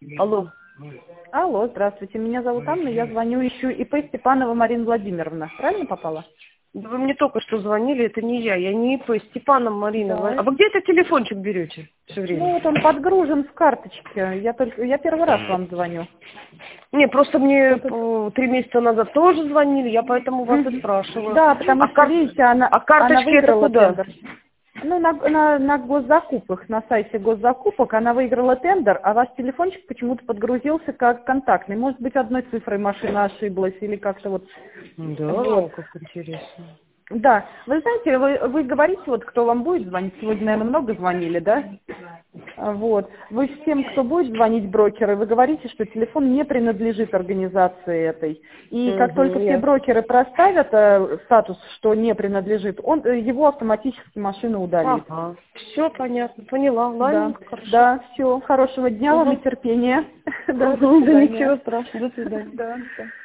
Алло. Алло, здравствуйте. Меня зовут Анна, я звоню, ищу ИП Степанова Марина Владимировна. Правильно попала? Да вы мне только что звонили, это не я не ИП, Степанова Марина. Да. А вы где этот телефончик берете все Ну время? вот он подгружен в карточке. Я первый раз вам звоню. Не, просто мне 3 месяца назад тоже звонили, я поэтому вас и Мгм. спрашиваю. Да, потому что, видите, она карточки это выиграла куда? тендер. Ну, на госзакупках, на сайте госзакупок она выиграла тендер, а ваш телефончик почему-то подгрузился как контактный. Может быть, одной цифрой машина ошиблась или как-то вот. Да, Вот. как интересно. Да, вы знаете, вы говорите, вот кто вам будет звонить, сегодня, наверное, много звонили, да? Вот. Вы всем, кто будет звонить брокеры, вы говорите, что телефон не принадлежит организации этой. И как только все брокеры проставят статус, что не принадлежит, его автоматически машина удалит. Ага, все понятно, поняла, ладно, Да, хорошо. да, все, хорошего дня вам и терпения. Да, до Да свидания. ничего страшного, до свидания. Да.